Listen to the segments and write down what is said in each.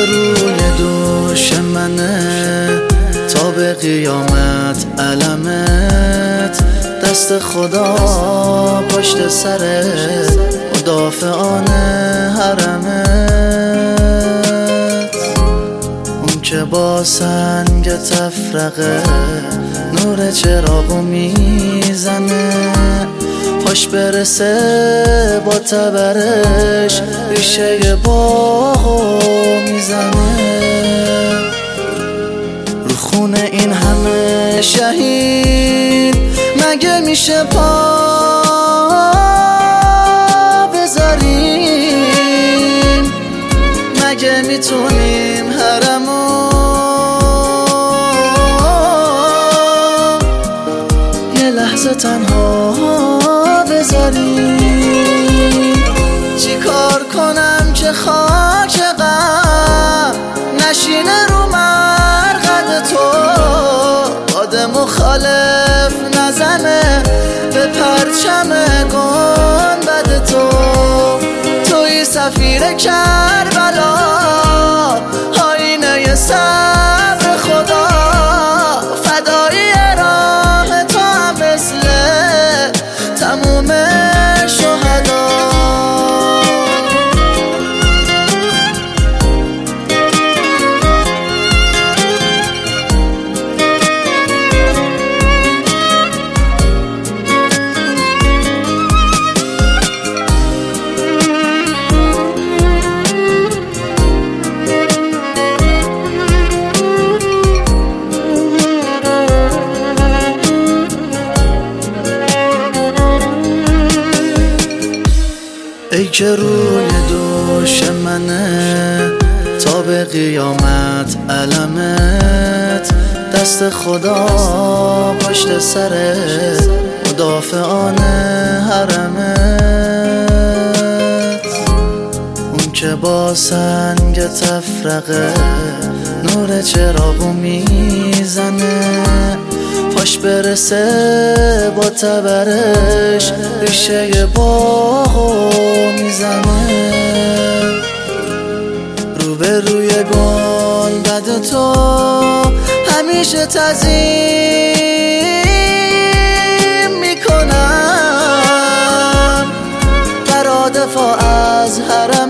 روی دوش منه تا به قیامت علمت، دست خدا پشت سرت مدافعان حرمت. اون که با سنگ تفرقه نور چراغو میزنه، پاش برسه با تبرش ریشه باغو میزنه. رو خونه این همه شهید مگه میشه پا بذاریم؟ مگه میتونیم حرمو یه لحظه تنها بذاریم؟ چی کار کنم که خاک غم نشینه رو مرقد تو، باد مخالف نزنه به پرچم گنبد تو. توی سفیر کربلا، آینه صبر خدا، فدایی راه تو هم مثل تموم شهدا. ای که روی دوش منه تا به قیامت علمت، دست خدا پشت سرت مدافعان حرمت. اون که با سنگ تفرقه نور چراغو میزنه، پاش برسه با تبرش ریشه باغو میزنه. روبروی گنبد تو همیشه تعظیم میکنم، برا دفاع از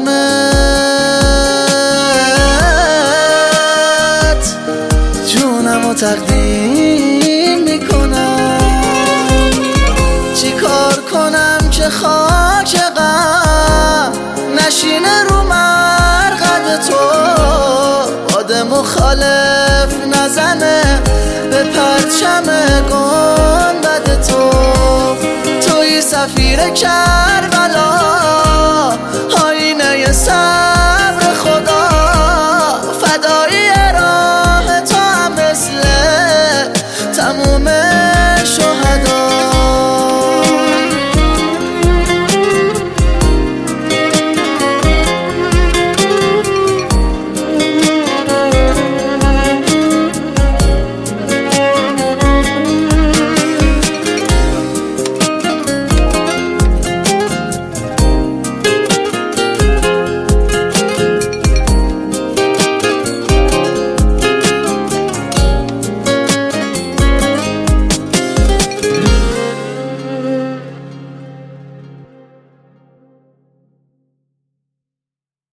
حرمت جونمو تقدیم میکنم. چی کار کنم که خاک غم نشینه رو مرقد تو، باد مخالف نزنه به پرچم گنبد تو. توی سفیر کربلا،